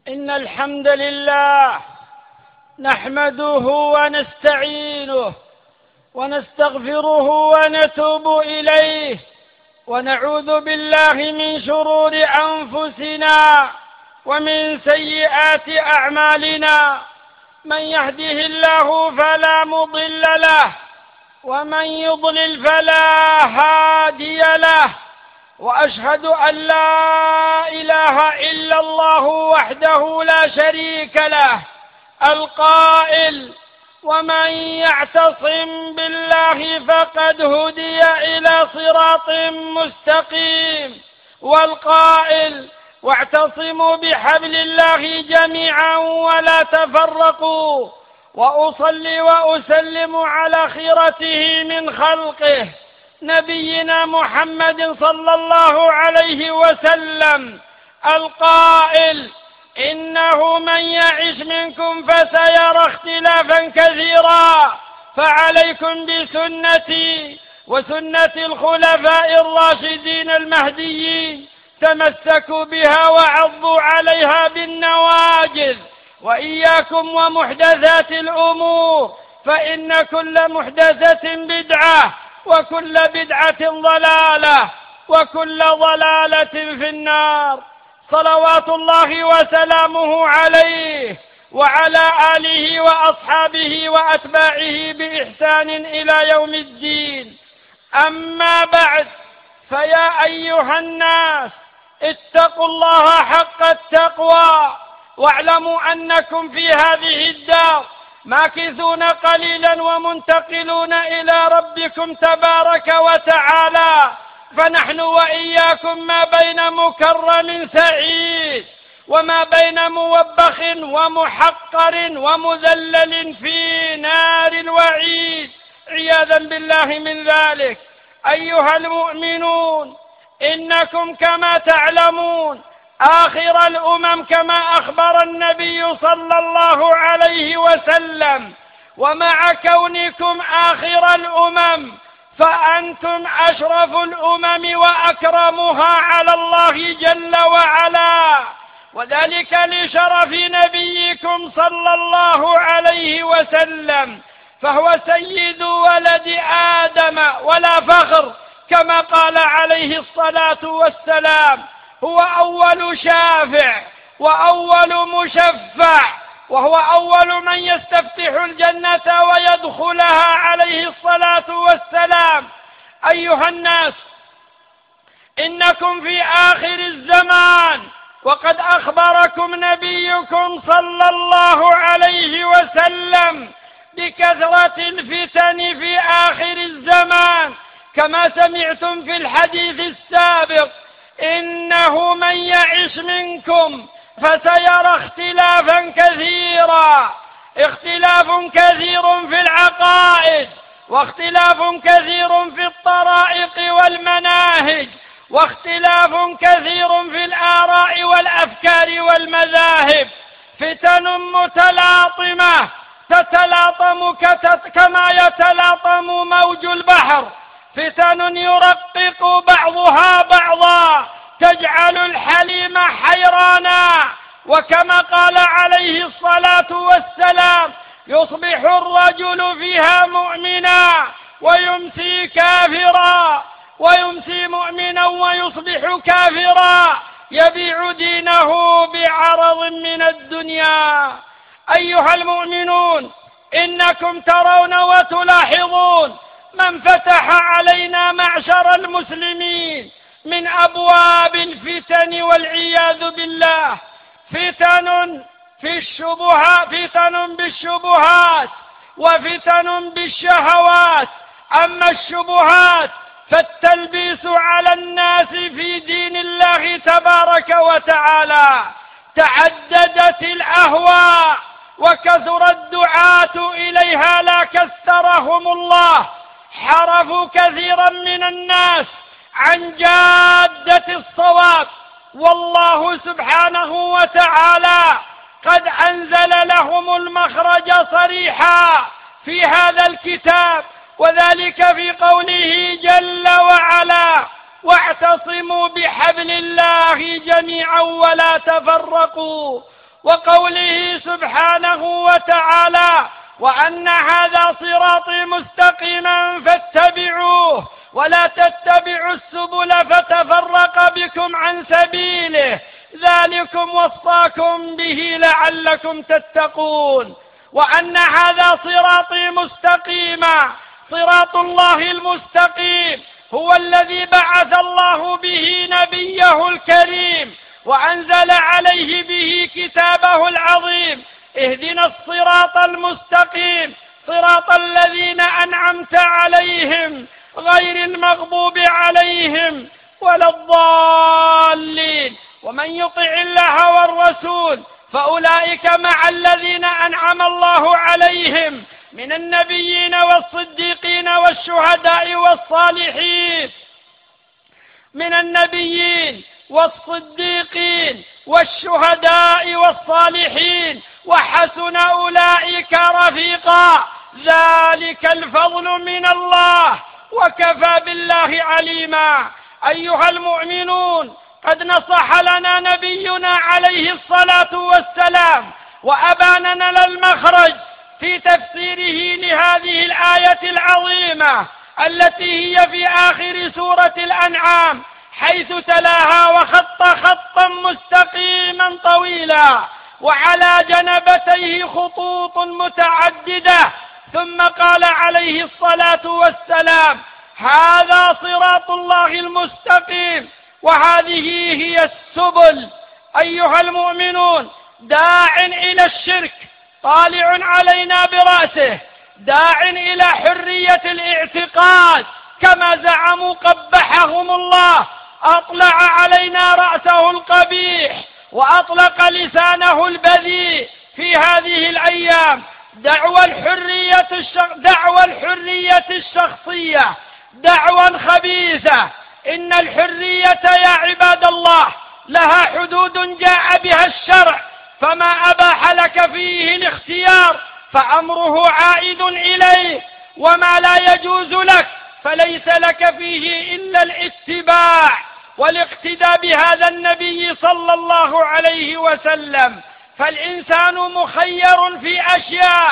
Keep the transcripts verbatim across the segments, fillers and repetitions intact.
إن الحمد لله نحمده ونستعينه ونستغفره ونتوب إليه، ونعوذ بالله من شرور أنفسنا ومن سيئات أعمالنا. من يهده الله فلا مضل له، ومن يضلل فلا هادي له، وأشهد أن لا إله إلا الله وحده لا شريك له القائل: ومن يعتصم بالله فقد هدي إلى صراط مستقيم، والقائل: واعتصموا بحبل الله جميعا ولا تفرقوا. وأصلي وأسلم على خيرته من خلقه نبينا محمد صلى الله عليه وسلم القائل: إنه من يعش منكم فسيرى اختلافا كثيرا، فعليكم بسنتي وسنة الخلفاء الراشدين المهديين، تمسكوا بها وعضوا عليها بالنواجذ، وإياكم ومحدثات الأمور، فإن كل محدثة بدعة، وكل بدعة ضلالة، وكل ضلالة في النار. صلوات الله وسلامه عليه وعلى آله وأصحابه وأتباعه بإحسان إلى يوم الدين. أما بعد، فيا أيها الناس، اتقوا الله حق التقوى، واعلموا أنكم في هذه الدار ماكثون قليلا ومنتقلون إلى ربكم تبارك وتعالى، فنحن وإياكم ما بين مكرم سعيد وما بين موبخ ومحقر ومذلل في نار الوعيد، عياذا بالله من ذلك. أيها المؤمنون، إنكم كما تعلمون آخر الأمم كما أخبر النبي صلى الله عليه وسلم، ومع كونكم آخر الأمم فأنتم أشرف الأمم وأكرمها على الله جل وعلا، وذلك لشرف نبيكم صلى الله عليه وسلم، فهو سيد ولد آدم ولا فخر، كما قال عليه الصلاة والسلام: هو أول شافع وأول مشفع، وهو أول من يستفتح الجنة ويدخلها عليه الصلاة والسلام. أيها الناس، إنكم في آخر الزمان، وقد أخبركم نبيكم صلى الله عليه وسلم بكثرة الفتن في آخر الزمان، كما سمعتم في الحديث السابق: إنه من يعش منكم فسيرى اختلافا كثيرا، اختلاف كثير في العقائد، واختلاف كثير في الطرائق والمناهج، واختلاف كثير في الآراء والأفكار والمذاهب، فتن متلاطمة تتلاطم كما يتلاطم موج البحر، فتن يرقق بعضها بعضا، تجعل الحليم حيرانا، وكما قال عليه الصلاة والسلام: يصبح الرجل فيها مؤمنا ويمسي كافرا، ويمسي مؤمنا ويصبح كافرا، يبيع دينه بعرض من الدنيا. أيها المؤمنون، إنكم ترون وتلاحظون من فتح علينا معشر المسلمين من أبواب الفتن والعياذ بالله، فتن في الشبهات، فتن بالشبهات، وفتن بالشهوات. أما الشبهات فالتلبيس على الناس في دين الله تبارك وتعالى، تعددت الأهواء وكثر الدعاة إليها لا كثرهم الله، حرفوا كثيرا من الناس عن جادة الصواب، والله سبحانه وتعالى قد أنزل لهم المخرج صريحا في هذا الكتاب، وذلك في قوله جل وعلا: واعتصموا بحبل الله جميعا ولا تفرقوا. وقوله سبحانه وتعالى: وأن هذا صراطي مستقيما فاتبعوه ولا تتبعوا السبل فتفرق بكم عن سبيله ذلكم وصاكم به لعلكم تتقون. وأن هذا صراطي مستقيما، صراط الله المستقيم هو الذي بعث الله به نبيه الكريم وأنزل عليه به كتابه العظيم. اهدنا الصراط المستقيم صراط الذين أنعمت عليهم غير المغضوب عليهم ولا الضالين. ومن يطع الله والرسول فأولئك مع الذين أنعم الله عليهم من النبيين والصديقين والشهداء والصالحين من النبيين والصديقين والشهداء والصالحين وحسن أولئك رفيقا ذلك الفضل من الله وكفى بالله عليما. أيها المؤمنون، قد نصح لنا نبينا عليه الصلاة والسلام وأبان لنا المخرج في تفسيره لهذه الآية العظيمة التي هي في آخر سورة الأنعام، حيث تلاها وخط خطا مستقيما طويلا وعلى جنبتيه خطوط متعددة، ثم قال عليه الصلاة والسلام: هذا صراط الله المستقيم وهذه هي السبل. أيها المؤمنون، داع إلى الشرك طالع علينا برأسه، داع إلى حرية الاعتقاد كما زعموا قبحهم الله، أطلع علينا رأسه القبيح وأطلق لسانه البذيء في هذه الأيام. دعوى الحرية الشخ... دعوى الحرية الشخصية دعوى خبيثة. إن الحرية يا عباد الله لها حدود جاء بها الشرع، فما أباح لك فيه الاختيار فأمره عائد إليه، وما لا يجوز لك فليس لك فيه إلا الاتباع والاقتداء بهذا النبي صلى الله عليه وسلم. فالإنسان مخير في أشياء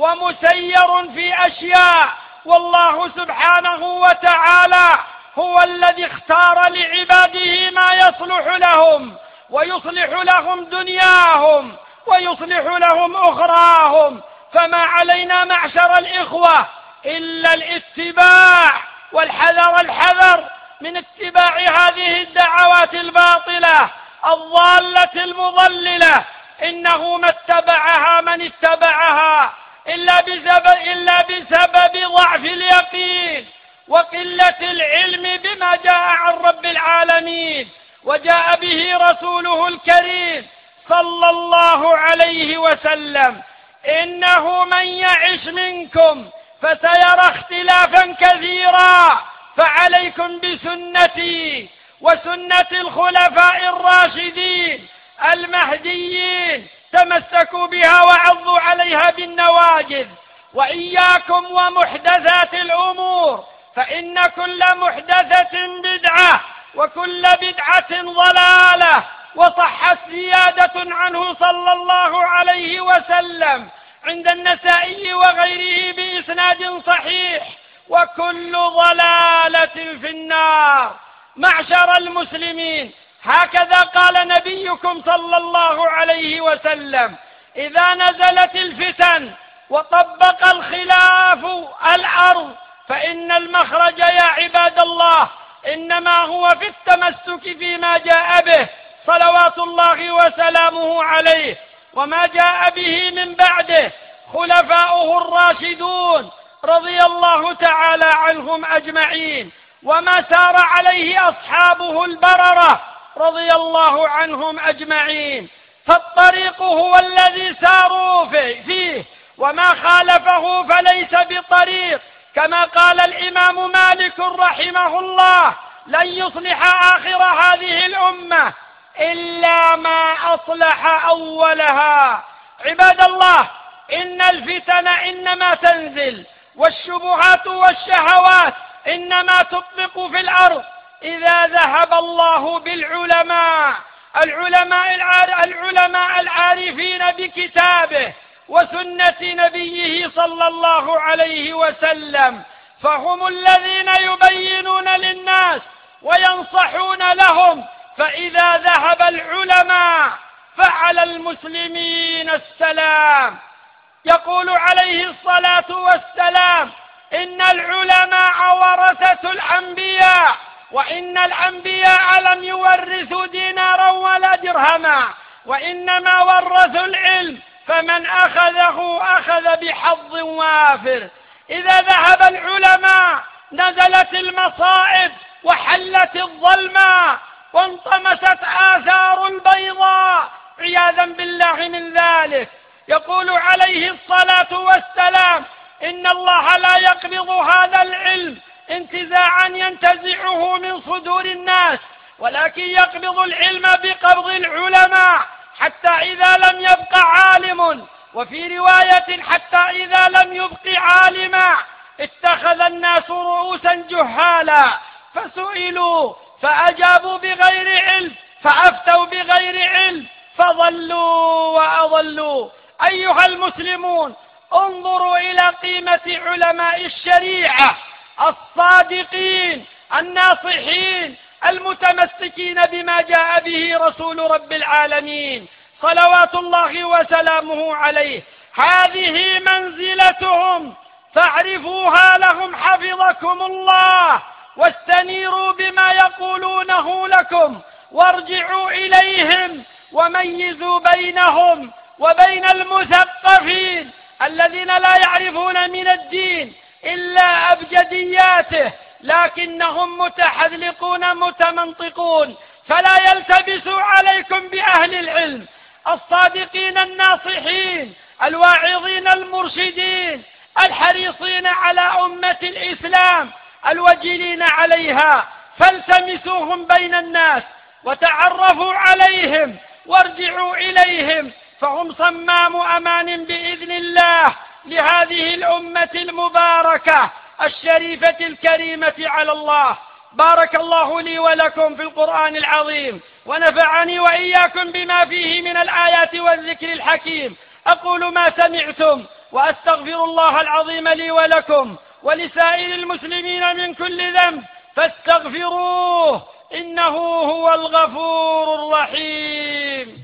ومسير في أشياء، والله سبحانه وتعالى هو الذي اختار لعباده ما يصلح لهم ويصلح لهم دنياهم ويصلح لهم أخراهم. فما علينا معشر الإخوة إلا الاتباع والحذر الحذر من اتباع هذه الدعوات الباطلة الضالة المضللة. إنه ما اتبعها من اتبعها إلا بسبب, إلا بسبب ضعف اليقين وقلة العلم بما جاء عن رب العالمين وجاء به رسوله الكريم صلى الله عليه وسلم. إنه من يعش منكم فسيرى اختلافا كثيرا، فعليكم بسنتي وسنة الخلفاء الراشدين المهديين، تمسكوا بها وعضوا عليها بالنواجذ. وإياكم ومحدثات الأمور، فإن كل محدثة بدعة وكل بدعة ضلالة. وصحت زيادة عنه صلى الله عليه وسلم عند النسائي وغيره بإسناد صحيح: وكل ضلالة في النار. معشر المسلمين، هكذا قال نبيكم صلى الله عليه وسلم: إذا نزلت الفتن وطبق الخلاف الأرض فإن المخرج يا عباد الله إنما هو في التمسك فيما جاء به صلوات الله وسلامه عليه وما جاء به من بعده خلفاؤه الراشدون رضي الله تعالى عنهم أجمعين، وما سار عليه أصحابه البررة رضي الله عنهم أجمعين. فالطريق هو الذي ساروا فيه، وما خالفه فليس بطريق. كما قال الإمام مالك رحمه الله: لن يصلح آخر هذه الأمة إلا ما أصلح أولها. عباد الله، إن الفتن إنما تنزل والشبهات والشهوات إنما تطبق في الأرض إذا ذهب الله بالعلماء العلماء العلماء المعترفين بكتابه وسنة نبيه صلى الله عليه وسلم، فهم الذين يبينون للناس وينصحون لهم. فإذا ذهب العلماء فعلى المسلمين السلام. يقول عليه الصلاة والسلام: إن العلماء ورثة الأنبياء، وإن الأنبياء لم يورثوا دينارا ولا درهما، وإنما ورثوا العلم، فمن أخذه أخذ بحظ وافر. إذا ذهب العلماء نزلت المصائب وحلت الظلمة وانطمست آثار البيضاء عياذا بالله من ذلك. يقول عليه الصلاة والسلام: إن الله لا يقبض هذا العلم انتزاعا ينتزعه من صدور الناس، ولكن يقبض العلم بقبض العلماء حتى إذا لم يبق عالم، وفي رواية حتى إذا لم يبق عالما اتخذ الناس رؤوسا جهالا، فسئلوا فأجابوا بغير علم، فأفتوا بغير علم، فضلوا وأضلوا. أيها المسلمون، انظروا إلى قيمة علماء الشريعة الصادقين الناصحين المتمسكين بما جاء به رسول رب العالمين صلوات الله وسلامه عليه. هذه منزلتهم فاعرفوها لهم حفظكم الله، واستنيروا بما يقولونه لكم، وارجعوا إليهم، وميزوا بينهم وبين المثقفين الذين لا يعرفون من الدين إلا أبجدياته، لكنهم متحذلقون متمنطقون. فلا يلتبسوا عليكم بأهل العلم الصادقين الناصحين الواعظين المرشدين الحريصين على أمة الإسلام الوجلين عليها، فالتمسوهم بين الناس وتعرفوا عليهم وارجعوا إليهم، فهم صمام أمان بإذن الله لهذه الأمة المباركة الشريفة الكريمة على الله. بارك الله لي ولكم في القرآن العظيم، ونفعني وإياكم بما فيه من الآيات والذكر الحكيم. أقول ما سمعتم، وأستغفر الله العظيم لي ولكم ولسائر المسلمين من كل ذنب، فاستغفروه إنه هو الغفور الرحيم.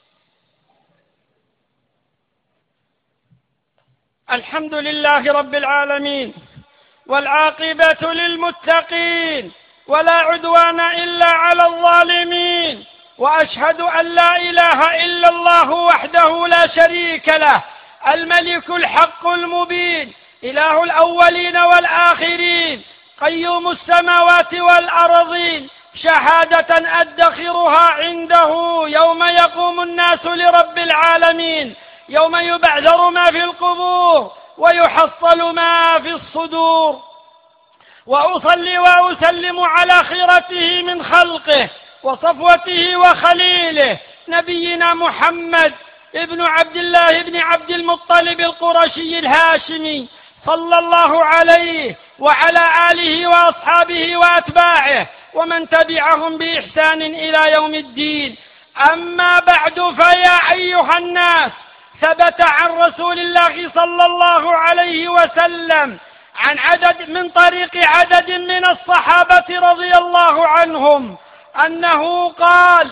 الحمد لله رب العالمين، والعاقبة للمتقين، ولا عدوان إلا على الظالمين، وأشهد أن لا إله إلا الله وحده لا شريك له، الملك الحق المبين، إله الأولين والآخرين، قيوم السماوات والأرضين، شهادة أدخرها عنده يوم يقوم الناس لرب العالمين، يوم يبعثر ما في القبور ويحصل ما في الصدور. وأصلي وأسلم على خيرته من خلقه وصفوته وخليله، نبينا محمد ابن عبد الله بن عبد المطلب القرشي الهاشمي، صلى الله عليه وعلى آله وأصحابه وأتباعه ومن تبعهم بإحسان إلى يوم الدين. أما بعد، فيا أيها الناس، ثبت عن رسول الله صلى الله عليه وسلم عن عدد من طريق عدد من الصحابة رضي الله عنهم أنه قال: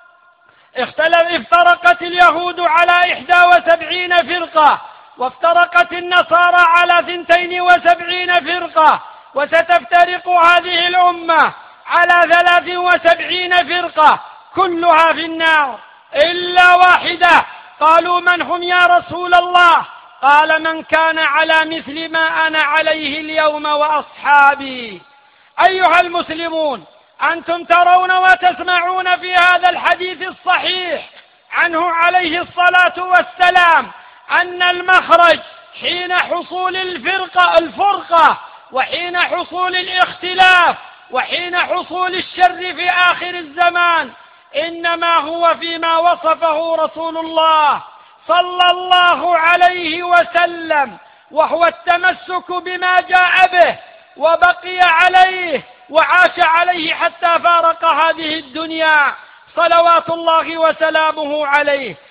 اختلف افترقت اليهود على إحدى وسبعين فرقة، وافترقت النصارى على ثنتين وسبعين فرقة، وستفترق هذه الأمة على ثلاث وسبعين فرقة، كلها في النار إلا واحدة. قالوا: من هم يا رسول الله؟ قال: من كان على مثل ما أنا عليه اليوم وأصحابي. أيها المسلمون، أنتم ترون وتسمعون في هذا الحديث الصحيح عنه عليه الصلاة والسلام أن المخرج حين حصول الفرقة الفرقة وحين حصول الاختلاف وحين حصول الشر في آخر الزمان إنما هو فيما وصفه رسول الله صلى الله عليه وسلم، وهو التمسك بما جاء به وبقي عليه وعاش عليه حتى فارق هذه الدنيا صلوات الله وسلامه عليه.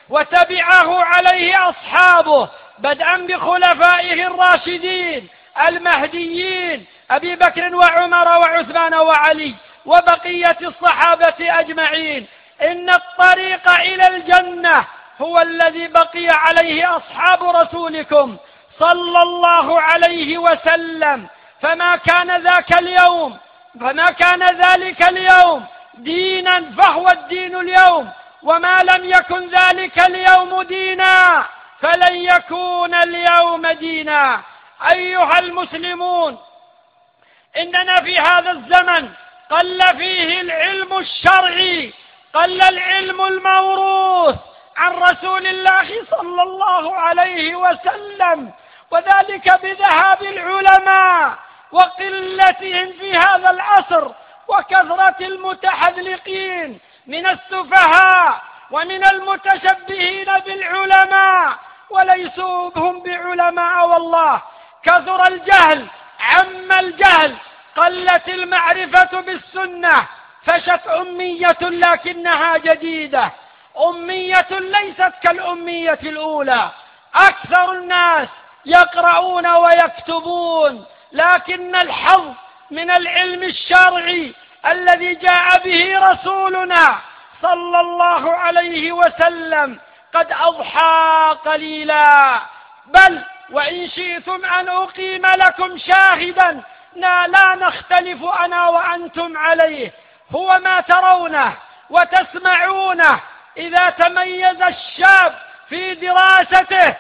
وتبعه عليه أصحابه بدءا بخلفائه الراشدين المهديين أبي بكر وعمر وعثمان وعلي وبقية الصحابة أجمعين. إن الطريق إلى الجنة هو الذي بقي عليه أصحاب رسولكم صلى الله عليه وسلم، فما كان ذاك اليوم فما كان ذلك اليوم دينا فهو الدين اليوم، وما لم يكن ذلك اليوم دينا فلن يكون اليوم دينا. أيها المسلمون، إننا في هذا الزمن قل فيه العلم الشرعي، قل العلم الموروث عن رسول الله صلى الله عليه وسلم، وذلك بذهاب العلماء وقلتهم في هذا العصر وكثرة المتحذلقين من السفهاء ومن المتشبهين بالعلماء وليسوا هم بعلماء والله. كثر الجهل، عم الجهل، قلت المعرفة بالسنة، فشت أمية لكنها جديدة، أمية ليست كالأمية الأولى. أكثر الناس يقرؤون ويكتبون، لكن الحظ من العلم الشرعي الذي جاء به رسولنا صلى الله عليه وسلم قد أضحى قليلا. بل وإن شئتم أن أقيم لكم شاهدا لا نختلف أنا وأنتم عليه، هو ما ترونه وتسمعونه. إذا تميز الشاب في دراسته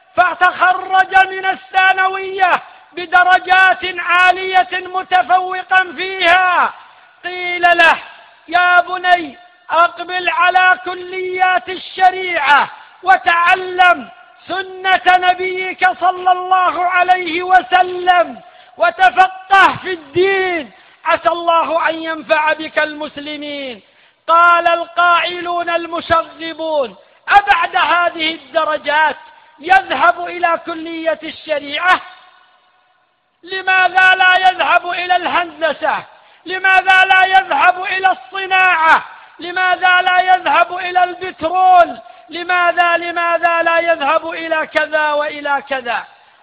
فتخرج من الثانوية بدرجات عالية متفوقا فيها، قيل له يا بني أقبل على كليات الشريعة وتعلم سنة نبيك صلى الله عليه وسلم وتفقه في الدين، عسى الله أن ينفع بك المسلمين. قال القائلون المشغبون: أبعد هذه الدرجات يذهب إلى كلية الشريعة؟ لماذا لا يذهب إلى الهندسة؟ لماذا لا يذهب إلى الصناعة؟ لماذا لا يذهب إلى البترول؟ لماذا لماذا لا يذهب إلى كذا وإلى كذا؟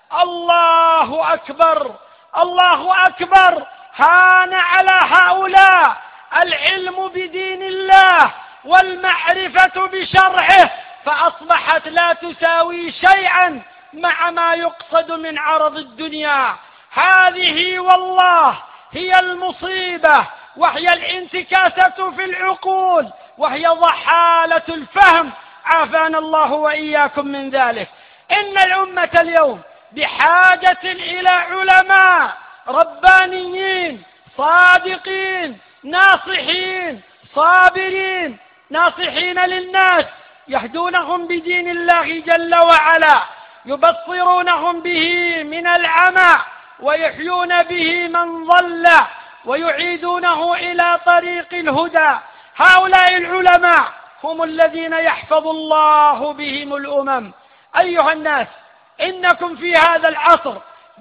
الله أكبر، الله أكبر. هان على هؤلاء العلم بدين الله والمعرفة بشرعه، فأصبحت لا تساوي شيئا مع ما يقصد من عرض الدنيا. هذه والله هي المصيبة، وهي الانتكاسة في العقول، وهي ضحالة الفهم، عافانا الله وإياكم من ذلك. إن الأمة اليوم بحاجة إلى علماء ربانيين صادقين ناصحين صابرين، ناصحين للناس، يهدونهم بدين الله جل وعلا، يبصرونهم به من العمى، ويحيون به من ضل، ويعيدونه إلى طريق الهدى. هؤلاء العلماء هم الذين يحفظ الله بهم الأمم. أيها الناس، إنكم في هذا العصر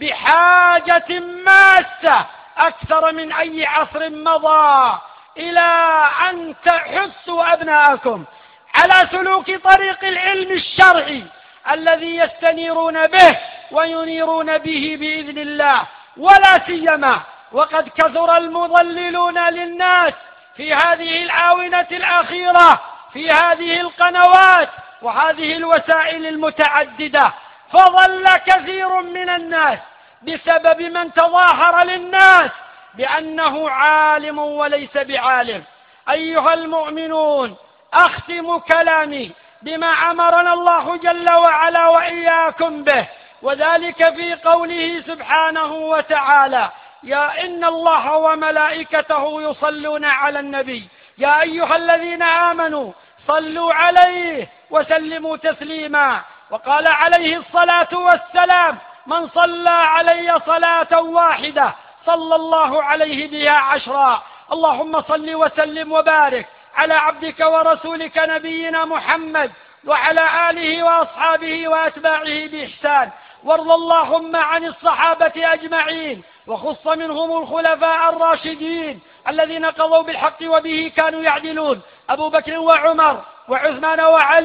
بحاجة ماسة أكثر من أي عصر مضى إلى أن تحثوا أبناءكم على سلوك طريق العلم الشرعي الذي يستنيرون به وينيرون به بإذن الله، ولا سيما وقد كثر المضللون للناس في هذه الآونة الأخيرة في هذه القنوات وهذه الوسائل المتعددة، فضل كثير من الناس بسبب من تظاهر للناس بأنه عالم وليس بعالم. أيها المؤمنون، أختم كلامي بما أمرنا الله جل وعلا وإياكم به، وذلك في قوله سبحانه وتعالى: يا إن الله وملائكته يصلون على النبي يا أيها الذين آمنوا صلوا عليه وسلموا تسليما. وقال عليه الصلاة والسلام: من صلى علي صلاة واحدة صلى الله عليه بها عشرا. اللهم صل وسلم وبارك على عبدك ورسولك نبينا محمد وعلى آله وأصحابه وأتباعه بإحسان. وارض اللهم عن الصحابة أجمعين، وخص منهم الخلفاء الراشدين الذين قضوا بالحق وبه كانوا يعدلون: أبو بكر وعمر وعثمان وعلي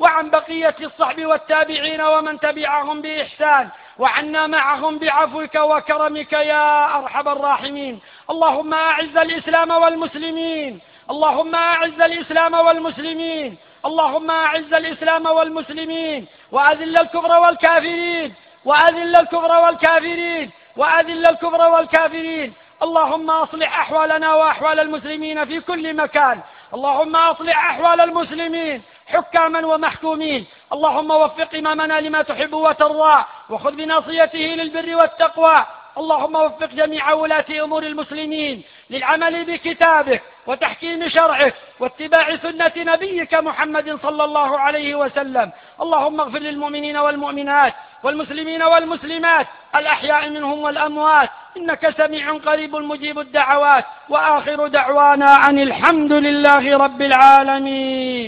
وعن بقية الصحب والتابعين ومن تبعهم بإحسان، وعنا معهم بعفوك وكرمك يا أرحم الراحمين. اللهم أعز الإسلام والمسلمين، اللهم أعز الإسلام والمسلمين، اللهم أعز الإسلام والمسلمين، وأذل الكفر والكافرين، وأذل الكفر والكافرين، وأذل الكفر والكافرين. اللهم أصلح أحوالنا وأحوال المسلمين في كل مكان، اللهم أصلح أحوال المسلمين حكاما ومحكومين. اللهم وفق إمامنا لما تحب وترضى، وخذ بناصيته للبر والتقوى. اللهم وفق جميع ولاة أمور المسلمين للعمل بكتابك وتحكيم شرعك واتباع سنة نبيك محمد صلى الله عليه وسلم. اللهم اغفر للمؤمنين والمؤمنات والمسلمين والمسلمات الأحياء منهم والأموات، إنك سميع قريب مجيب الدعوات. وآخر دعوانا عن الحمد لله رب العالمين.